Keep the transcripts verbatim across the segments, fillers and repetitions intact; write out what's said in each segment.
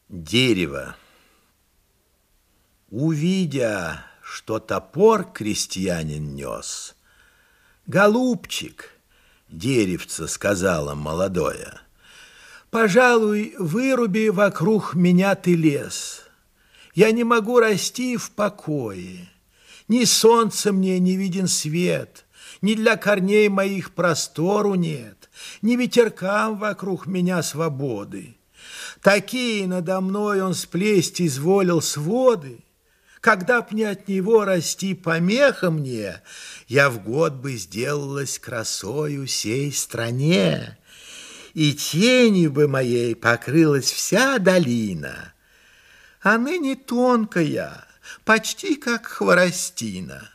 Дерево. Увидя, что топор крестьянин нес, «Голубчик, — деревце сказала молодое, — пожалуй, выруби вокруг меня ты лес. Я не могу расти в покое. Ни солнца мне не виден свет, ни для корней моих простору нет, ни ветеркам вокруг меня свободы. Такие надо мной он сплесть изволил своды. Когда б не от него расти помеха мне, я в год бы сделалась красою сей стране, и тенью бы моей покрылась вся долина, а ныне тонкая, почти как хворостина».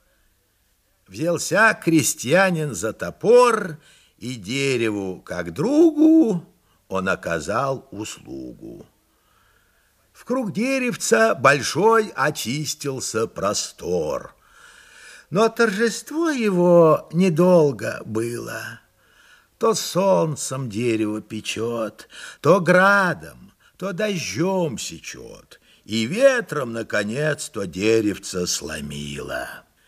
Взялся крестьянин за топор, и дереву, как другу, он оказал услугу. Вкруг деревца большой очистился простор. Но торжество его недолго было. То солнцем дерево печет, то градом, то дождем сечет, и ветром, наконец, то деревце сломило.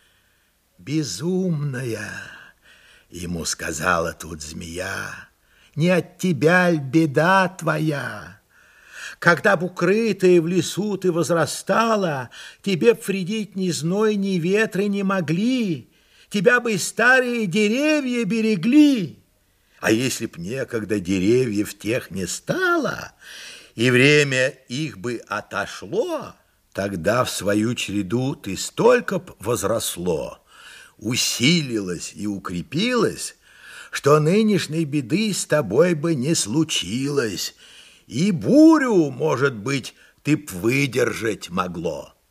«Безумная, — ему сказала тут змея, — не от тебя ль беда твоя? Когда б укрытая в лесу ты возрастала, тебе б вредить ни зной, ни ветры не могли, тебя бы и старые деревья берегли. А если б некогда деревьев тех не стало, и время их бы отошло, тогда в свою череду ты столько б возросло, усилилось и укрепилось, что нынешней беды с тобой бы не случилось, и бурю, может быть, ты б выдержать могло».